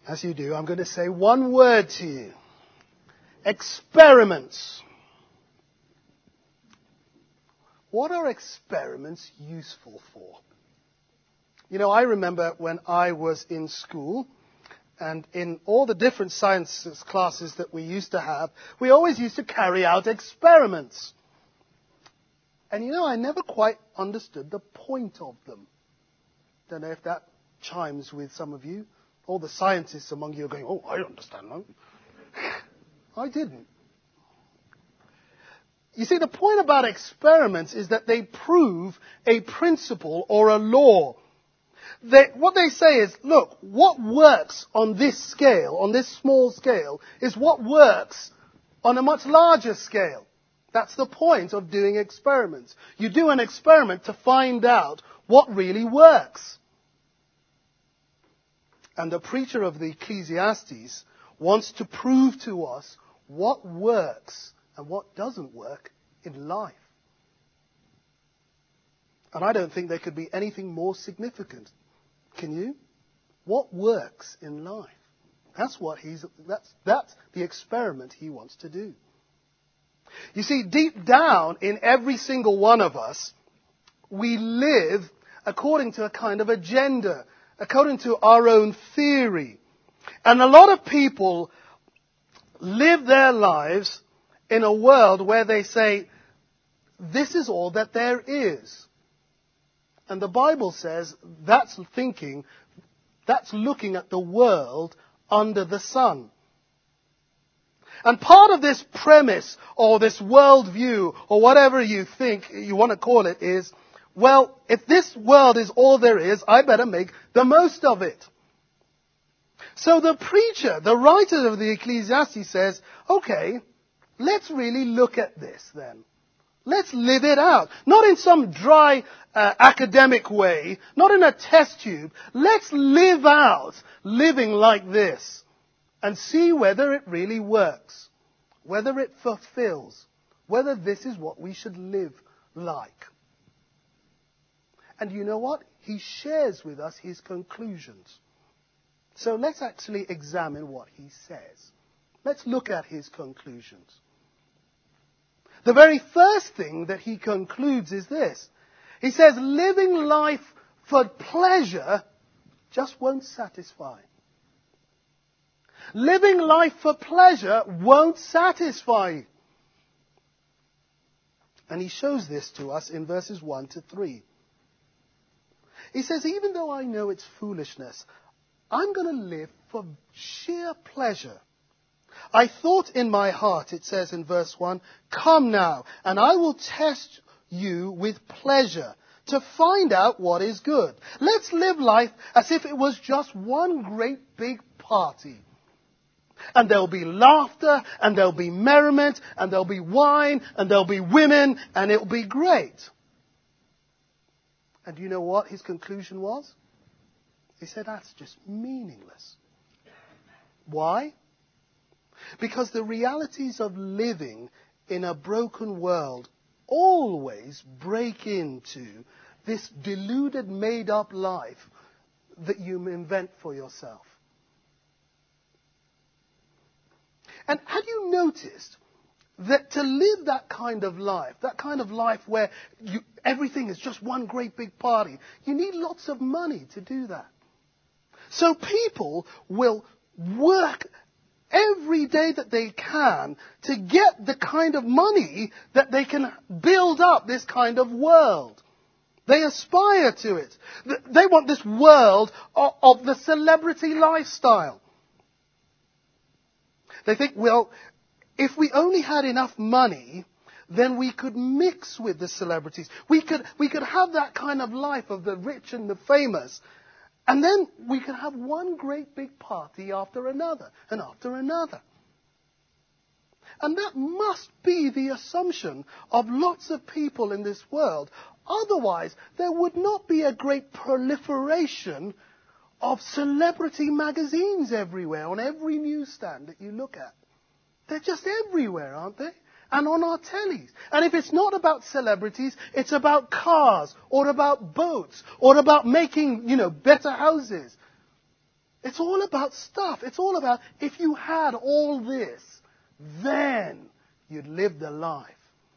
As you do, I'm going to say one word to you. Experiments. What are experiments useful for? You know, I remember when I was in school, and in all the different sciences classes that we used to have, we always used to carry out experiments. And you know, I never quite understood the point of them. Don't know if that chimes with some of you. All the scientists among you are going, oh, I understand that. I didn't. You see, the point about experiments is that they prove a principle or a law. What they say is, look, what works on this scale, on this small scale, is what works on a much larger scale. That's the point of doing experiments. You do an experiment to find out what really works. And the preacher of the Ecclesiastes wants to prove to us what works and what doesn't work in life. And I don't think there could be anything more significant. Can you? What works in life? That's the experiment he wants to do. You see, deep down in every single one of us, we live according to a kind of agenda, according to our own theory. And a lot of people live their lives in a world where they say, this is all that there is. And the Bible says that's thinking, that's looking at the world under the sun. And part of this premise or this worldview or whatever you think you want to call it is, well, if this world is all there is, I better make the most of it. So the preacher, the writer of the Ecclesiastes says, okay, let's really look at this then. Let's live it out. Not in some dry academic way, not in a test tube. Let's live out living like this and see whether it really works, whether it fulfills, whether this is what we should live like. And you know what? He shares with us his conclusions. So let's actually examine what he says. Let's look at his conclusions. The very first thing that he concludes is this. He says, living life for pleasure just won't satisfy. Living life for pleasure won't satisfy. And he shows this to us in verses 1 to 3. He says, even though I know it's foolishness, I'm going to live for sheer pleasure. I thought in my heart, it says in verse 1, come now, and I will test you with pleasure to find out what is good. Let's live life as if it was just one great big party. And there'll be laughter, and there'll be merriment, and there'll be wine, and there'll be women, and it'll be great. And you know what his conclusion was? He said, that's just meaningless. Why? Because the realities of living in a broken world always break into this deluded, made-up life that you invent for yourself. And have you noticed that to live that kind of life where everything is just one great big party, you need lots of money to do that. So people will work every day that they can to get the kind of money that they can build up this kind of world. They aspire to it. They want this world of the celebrity lifestyle. They think, well, if we only had enough money, then we could mix with the celebrities. We could have that kind of life of the rich and the famous. And then we could have one great big party after another and after another. And that must be the assumption of lots of people in this world. Otherwise, there would not be a great proliferation of celebrity magazines everywhere, on every newsstand that you look at. They're just everywhere, aren't they? And on our tellies. And if it's not about celebrities, it's about cars, or about boats, or about making, better houses. It's all about stuff. It's all about if you had all this, then you'd live the life.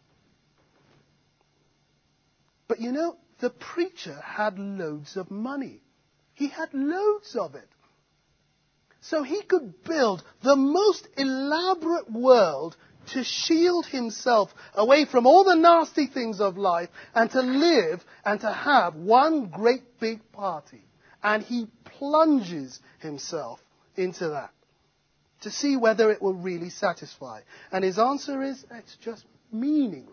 But you know, the preacher had loads of money. He had loads of it. So he could build the most elaborate world to shield himself away from all the nasty things of life and to live and to have one great big party. And he plunges himself into that to see whether it will really satisfy. And his answer is, it's just meaningless.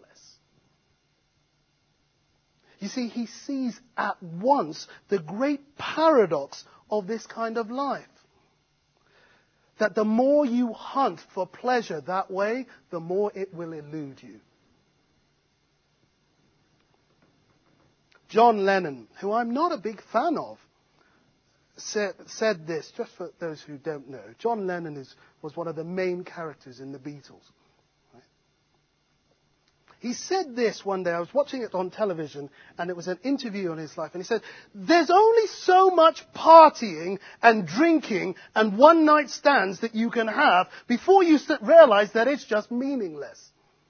You see, he sees at once the great paradox of this kind of life. That the more you hunt for pleasure that way, the more it will elude you. John Lennon, who I'm not a big fan of, said this, just for those who don't know. John Lennon was one of the main characters in the Beatles. Right? He said this one day. I was watching it on television, and it was an interview on his life. And he said, there's only so much partying and drinking and one-night stands that you can have before you realize that it's just meaningless.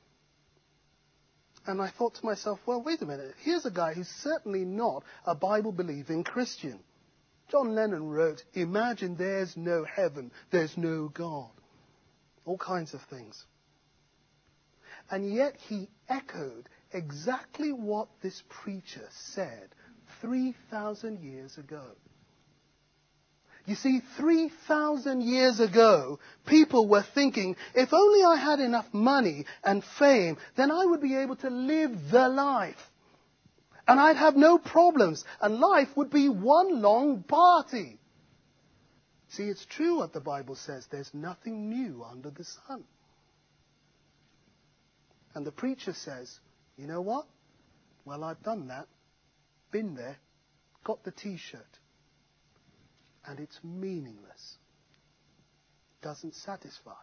And I thought to myself, well, wait a minute. Here's a guy who's certainly not a Bible-believing Christian. John Lennon wrote, imagine there's no heaven, there's no God. All kinds of things. And yet he echoed exactly what this preacher said 3,000 years ago. You see, 3,000 years ago, people were thinking, if only I had enough money and fame, then I would be able to live the life. And I'd have no problems. And life would be one long party. See, it's true what the Bible says. There's nothing new under the sun. And the preacher says, you know what? Well, I've done that. Been there. Got the T-shirt. And it's meaningless. Doesn't satisfy.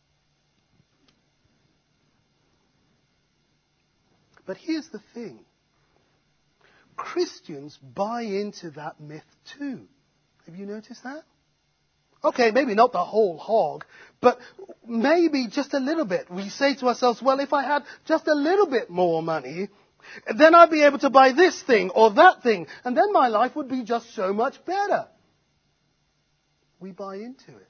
But here's the thing. Christians buy into that myth too. Have you noticed that? Okay, maybe not the whole hog, but maybe just a little bit. We say to ourselves, well, if I had just a little bit more money, then I'd be able to buy this thing or that thing, and then my life would be just so much better. We buy into it.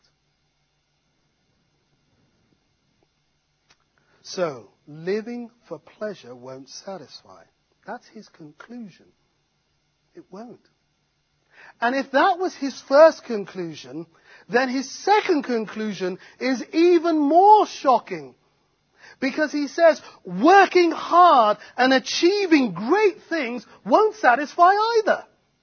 So, living for pleasure won't satisfy. That's his conclusion. It won't. And if that was his first conclusion, then his second conclusion is even more shocking. Because he says, working hard and achieving great things won't satisfy either.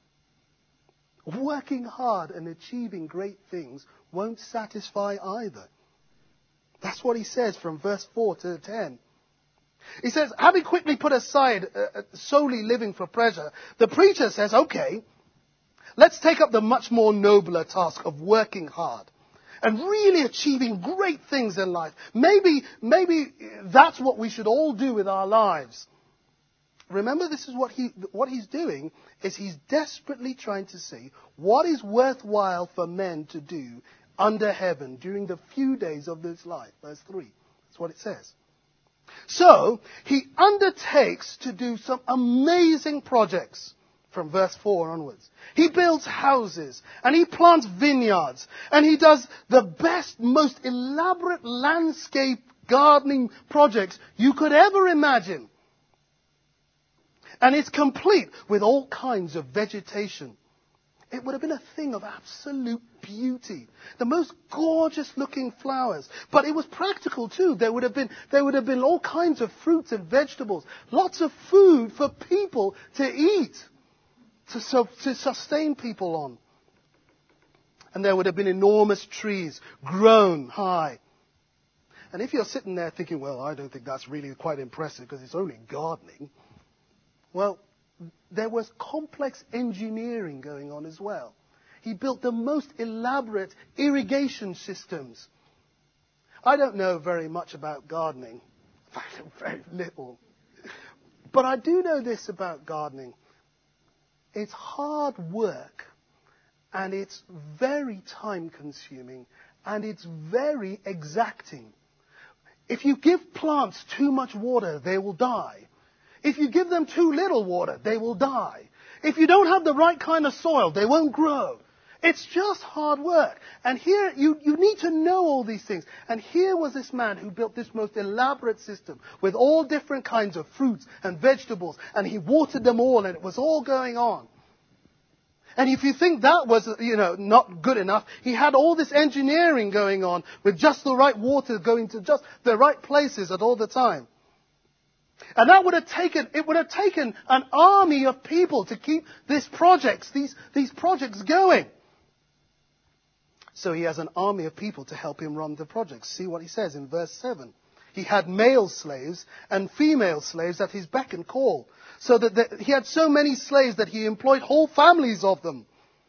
Working hard and achieving great things won't satisfy either. That's what he says from verse 4 to 10. He says, having quickly put aside solely living for pleasure, the preacher says, okay, let's take up the much more nobler task of working hard and really achieving great things in life. Maybe that's what we should all do with our lives. Remember, this is what he's doing is he's desperately trying to see what is worthwhile for men to do under heaven during the few days of this life. Verse 3. That's what it says. So, he undertakes to do some amazing projects from verse 4 onwards. He builds houses, and he plants vineyards, and he does the best, most elaborate landscape gardening projects you could ever imagine. And it's complete with all kinds of vegetation. It would have been a thing of absolute beauty. The most gorgeous looking flowers. But it was practical too. There would have been all kinds of fruits and vegetables. Lots of food for people to eat. To sustain people on. And there would have been enormous trees grown high. And if you're sitting there thinking, well, I don't think that's really quite impressive because it's only gardening. Well, there was complex engineering going on as well. He built the most elaborate irrigation systems. I don't know very much about gardening. In fact, very little. But I do know this about gardening. It's hard work and it's very time consuming, and it's very exacting. If you give plants too much water, they will die. If you give them too little water, they will die. If you don't have the right kind of soil, they won't grow. It's just hard work. And here, you need to know all these things. And here was this man who built this most elaborate system with all different kinds of fruits and vegetables. And he watered them all, and it was all going on. And if you think that was, not good enough, he had all this engineering going on with just the right water going to just the right places at all the time. And it would have taken an army of people to keep these projects going. So he has an army of people to help him run the projects. See what he says in verse 7. He had male slaves and female slaves at his beck and call. So that he had so many slaves that he employed whole families of them.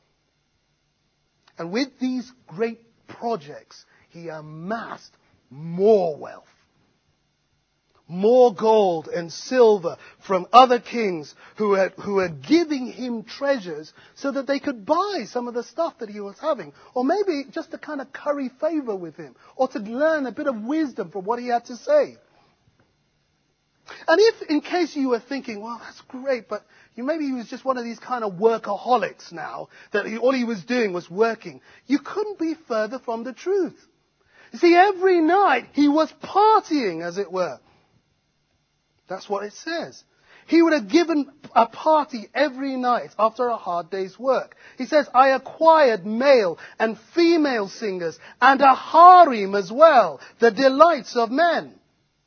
And with these great projects, he amassed more wealth. More gold and silver from other kings who were giving him treasures so that they could buy some of the stuff that he was having. Or maybe just to kind of curry favor with him. Or to learn a bit of wisdom from what he had to say. And if, in case you were thinking, well, that's great, but maybe he was just one of these kind of workaholics now, that all he was doing was working. You couldn't be further from the truth. You see, every night he was partying, as it were. That's what it says. He would have given a party every night after a hard day's work. He says, I acquired male and female singers and a harem as well, the delights of men.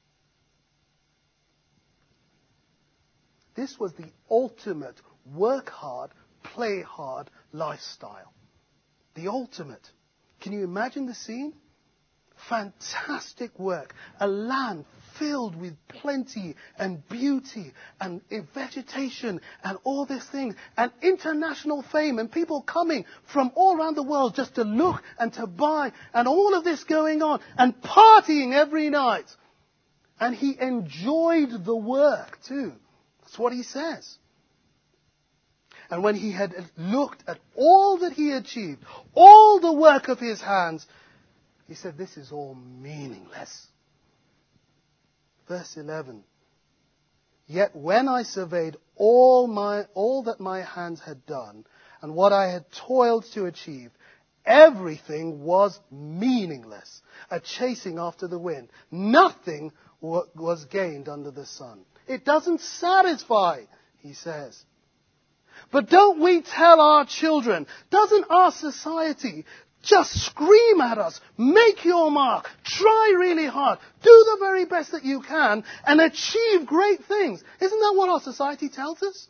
This was the ultimate work hard, play hard lifestyle. The ultimate. Can you imagine the scene? Fantastic work. A land filled with plenty and beauty and vegetation and all these things. And international fame and people coming from all around the world just to look and to buy and all of this going on and partying every night. And he enjoyed the work too. That's what he says. And when he had looked at all that he achieved, all the work of his hands, he said, this is all meaningless. Verse 11. Yet when I surveyed all that my hands had done and what I had toiled to achieve, everything was meaningless, a chasing after the wind. Nothing was gained under the sun. It doesn't satisfy, he says. But don't we tell our children, doesn't our society just scream at us, make your mark, try really hard, do the very best that you can, and achieve great things? Isn't that what our society tells us?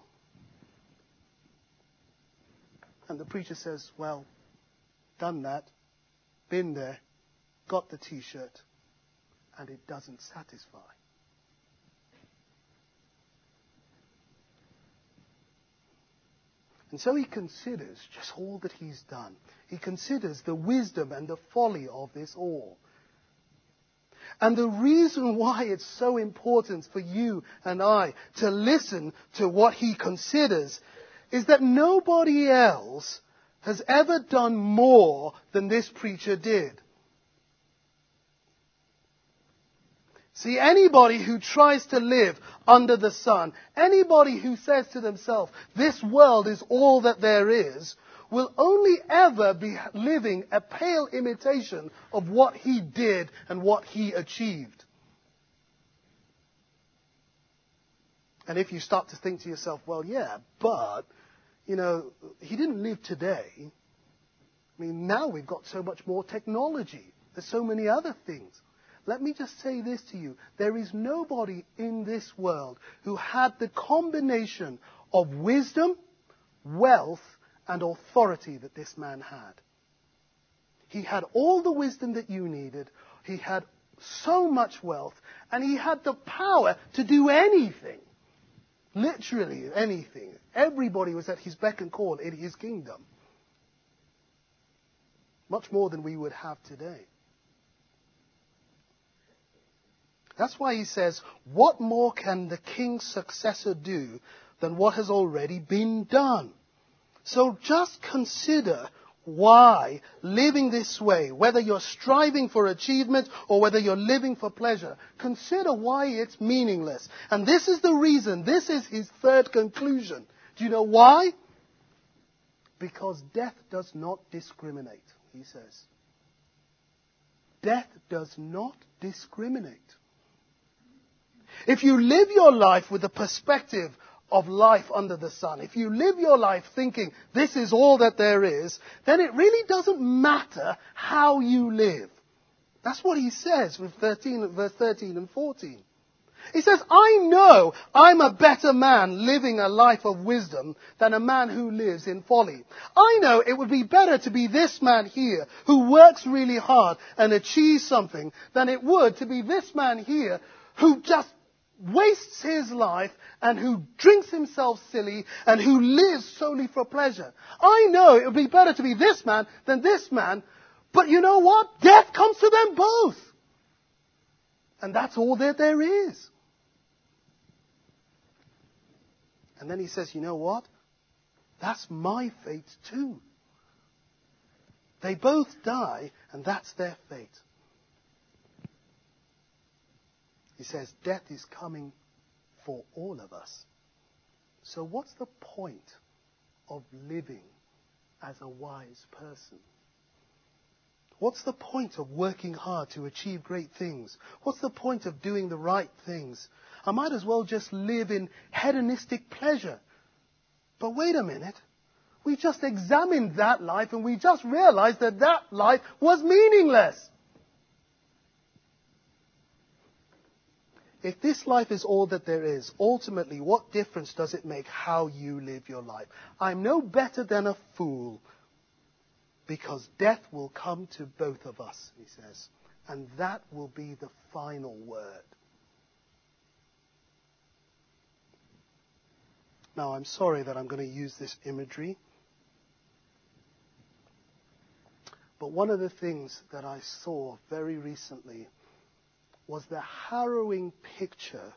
And the preacher says, well, done that, been there, got the t-shirt, and it doesn't satisfy. And so he considers just all that he's done. He considers the wisdom and the folly of this all. And the reason why it's so important for you and I to listen to what he considers is that nobody else has ever done more than this preacher did. See, anybody who tries to live under the sun, anybody who says to themselves, this world is all that there is, will only ever be living a pale imitation of what he did and what he achieved. And if you start to think to yourself, well, yeah, but, he didn't live today. I mean, now we've got so much more technology. There's so many other things. Let me just say this to you. There is nobody in this world who had the combination of wisdom, wealth, and authority that this man had. He had all the wisdom that you needed. He had so much wealth. And he had the power to do anything. Literally anything. Everybody was at his beck and call in his kingdom. Much more than we would have today. That's why he says, what more can the king's successor do than what has already been done? So just consider why living this way, whether you're striving for achievement or whether you're living for pleasure, consider why it's meaningless. And this is the reason, this is his third conclusion. Do you know why? Because death does not discriminate, he says. Death does not discriminate. If you live your life with the perspective of life under the sun, if you live your life thinking this is all that there is, then it really doesn't matter how you live. That's what he says with verse 13 and 14. He says, I know I'm a better man living a life of wisdom than a man who lives in folly. I know it would be better to be this man here who works really hard and achieves something than it would to be this man here who just wastes his life and who drinks himself silly and who lives solely for pleasure. I know it would be better to be this man than this man, but you know what? Death comes to them both. And that's all that there is. And then he says, you know what? That's my fate too. They both die, and that's their fate. He says, death is coming for all of us. So what's the point of living as a wise person? What's the point of working hard to achieve great things? What's the point of doing the right things? I might as well just live in hedonistic pleasure. But wait a minute. We just examined that life and we just realized that that life was meaningless. If this life is all that there is, ultimately, what difference does it make how you live your life? I'm no better than a fool, because death will come to both of us, he says, and that will be the final word. Now, I'm sorry that I'm going to use this imagery, but one of the things that I saw very recently was the harrowing picture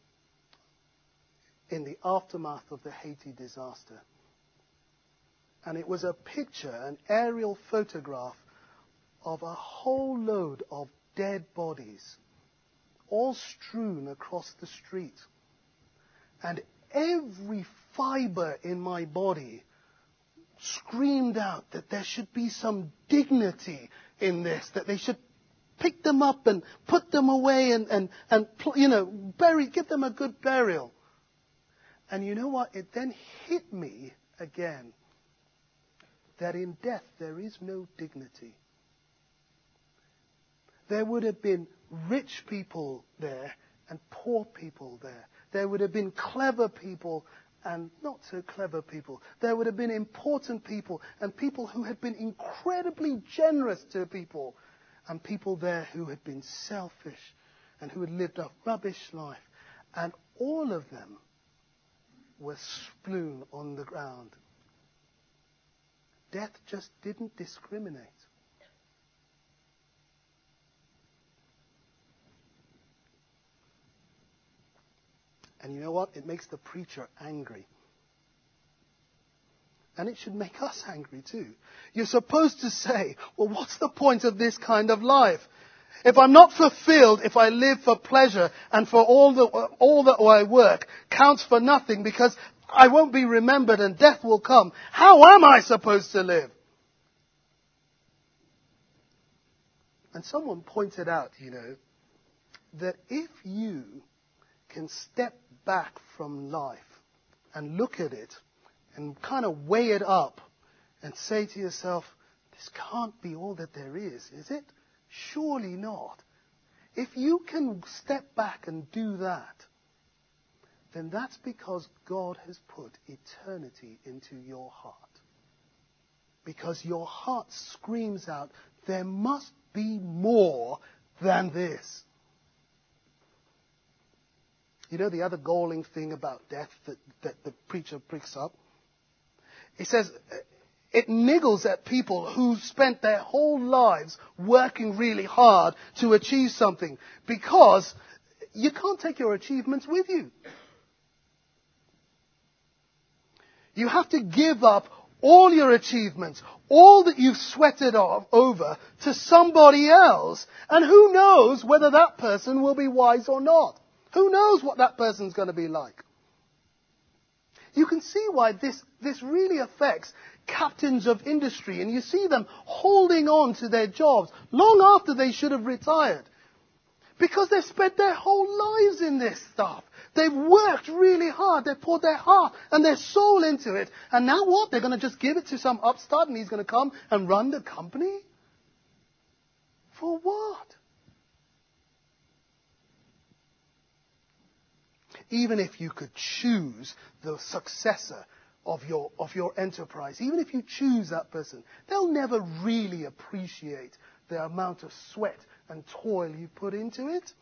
in the aftermath of the Haiti disaster. And it was a picture, an aerial photograph of a whole load of dead bodies, all strewn across the street. And every fiber in my body screamed out that there should be some dignity in this, that they should pick them up and put them away and give them a good burial. And you know what? It then hit me again that in death there is no dignity. There would have been rich people there and poor people there. There would have been clever people and not so clever people. There would have been important people and people who had been incredibly generous to people, and people there who had been selfish and who had lived a rubbish life. And all of them were strewn on the ground. Death just didn't discriminate. And you know what? It makes the preacher angry. And it should make us angry too. You're supposed to say, well, what's the point of this kind of life? If I'm not fulfilled, if I live for pleasure and for all that I work counts for nothing because I won't be remembered and death will come, how am I supposed to live? And someone pointed out, that if you can step back from life and look at it and kind of weigh it up and say to yourself, this can't be all that there is it? Surely not. If you can step back and do that, then that's because God has put eternity into your heart. Because your heart screams out, there must be more than this. You know the other galling thing about death that the preacher picks up? He says it niggles at people who spent their whole lives working really hard to achieve something, because you can't take your achievements with you. You have to give up all your achievements, all that you've sweated over to somebody else. And who knows whether that person will be wise or not? Who knows what that person's going to be like? You can see why this really affects captains of industry, and you see them holding on to their jobs long after they should have retired. Because they've spent their whole lives in this stuff. They've worked really hard. They've poured their heart and their soul into it. And now what? They're going to just give it to some upstart and he's going to come and run the company? For what? Even if you could choose the successor of your enterprise, even if you choose that person, they'll never really appreciate the amount of sweat and toil you put into it.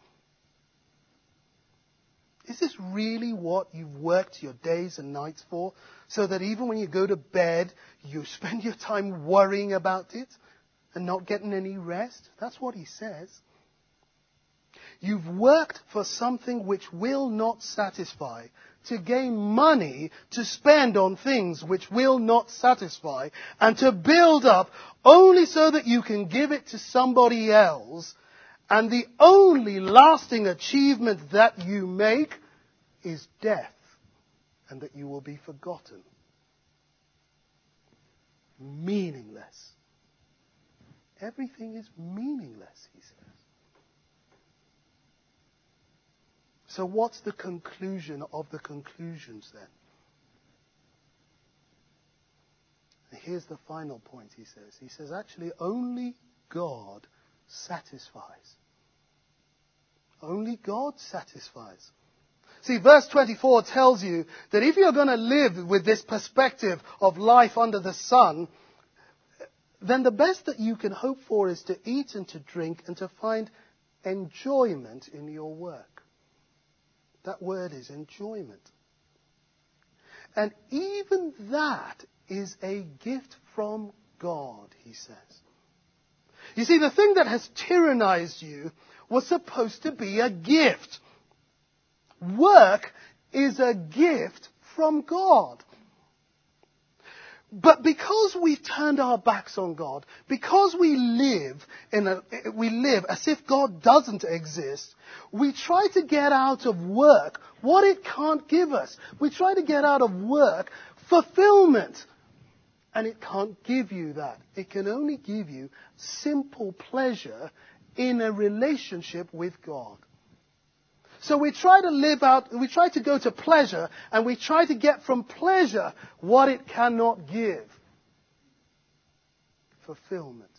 Is this really what you've worked your days and nights for? So that even when you go to bed, you spend your time worrying about it and not getting any rest? That's what he says. You've worked for something which will not satisfy, to gain money to spend on things which will not satisfy, and to build up only so that you can give it to somebody else. And the only lasting achievement that you make is death, and that you will be forgotten. Meaningless. Everything is meaningless, he says. So what's the conclusion of the conclusions then? And here's the final point, he says. He says, actually, only God satisfies. Only God satisfies. See, verse 24 tells you that if you're going to live with this perspective of life under the sun, then the best that you can hope for is to eat and to drink and to find enjoyment in your work. That word is enjoyment. And even that is a gift from God, he says. You see, the thing that has tyrannized you was supposed to be a gift. Work is a gift from God. But because we've turned our backs on God, because we live as if God doesn't exist, we try to get out of work what it can't give us. We try to get out of work fulfillment. And it can't give you that. It can only give you simple pleasure in a relationship with God. So we try to go to pleasure, and we try to get from pleasure what it cannot give. Fulfillment.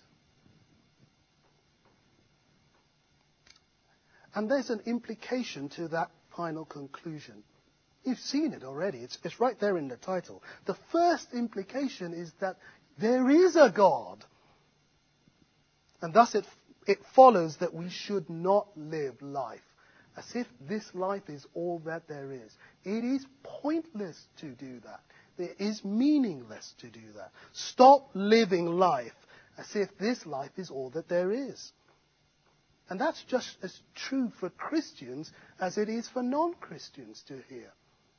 And there's an implication to that final conclusion. You've seen it already. It's right there in the title. The first implication is that there is a God. And thus it follows that we should not live life as if this life is all that there is. It is pointless to do that. It is meaningless to do that. Stop living life as if this life is all that there is. And that's just as true for Christians as it is for non-Christians to hear.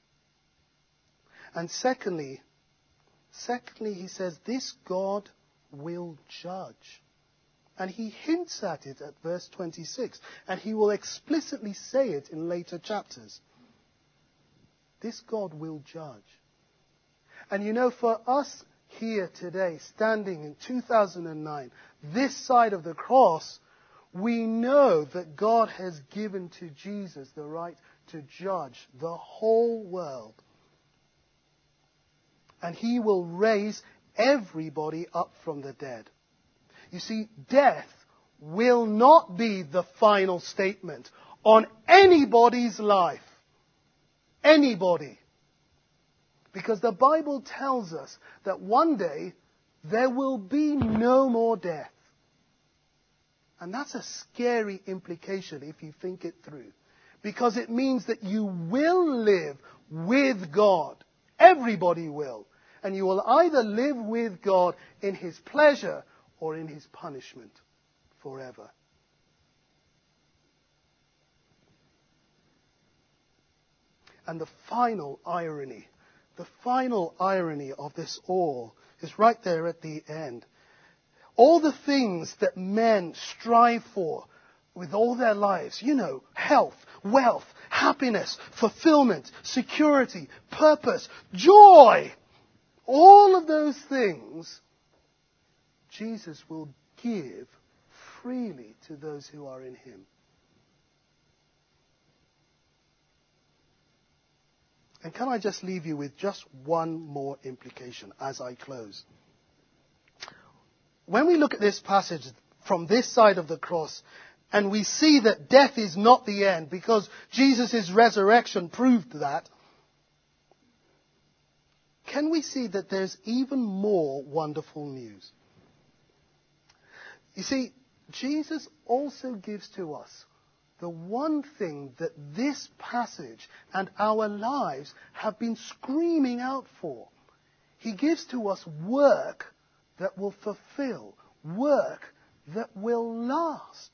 And secondly, he says, this God will judge. And he hints at it at verse 26. And he will explicitly say it in later chapters. This God will judge. And you know, for us here today, standing in 2009, this side of the cross, we know that God has given to Jesus the right to judge the whole world. And he will raise everybody up from the dead. You see, death will not be the final statement on anybody's life. Anybody. Because the Bible tells us that one day there will be no more death. And that's a scary implication if you think it through. Because it means that you will live with God. Everybody will. And you will either live with God in his pleasure or in his punishment forever. And the final irony of this all is right there at the end. All the things that men strive for with all their lives, health, wealth, happiness, fulfillment, security, purpose, joy, all of those things, Jesus will give freely to those who are in him. And can I just leave you with just one more implication as I close? When we look at this passage from this side of the cross, and we see that death is not the end, because Jesus' resurrection proved that, can we see that there's even more wonderful news? You see, Jesus also gives to us the one thing that this passage and our lives have been screaming out for. He gives to us work that will fulfill, work that will last.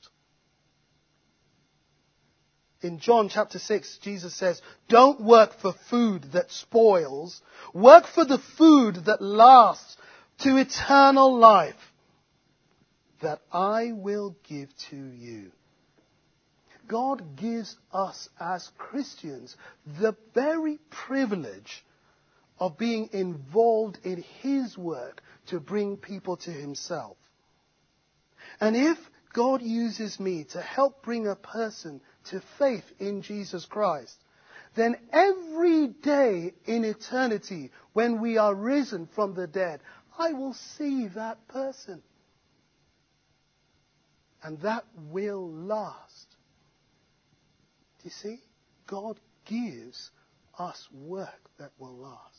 In John chapter 6, Jesus says, don't work for food that spoils. Work for the food that lasts to eternal life, that I will give to you. God gives us as Christians the very privilege of being involved in his work to bring people to himself. And if God uses me to help bring a person to faith in Jesus Christ, then every day in eternity, when we are risen from the dead, I will see that person. And that will last. Do you see? God gives us work that will last.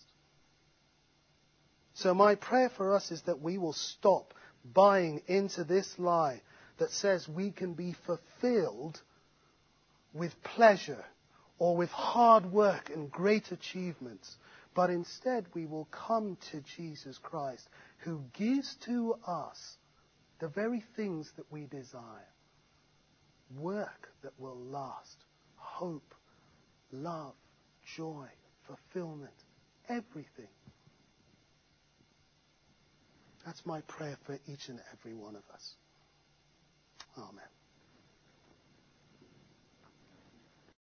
So my prayer for us is that we will stop buying into this lie that says we can be fulfilled with pleasure or with hard work and great achievements, but instead we will come to Jesus Christ, who gives to us the very things that we desire. Work that will last. Hope, love, joy, fulfillment, everything. That's my prayer for each and every one of us. Amen.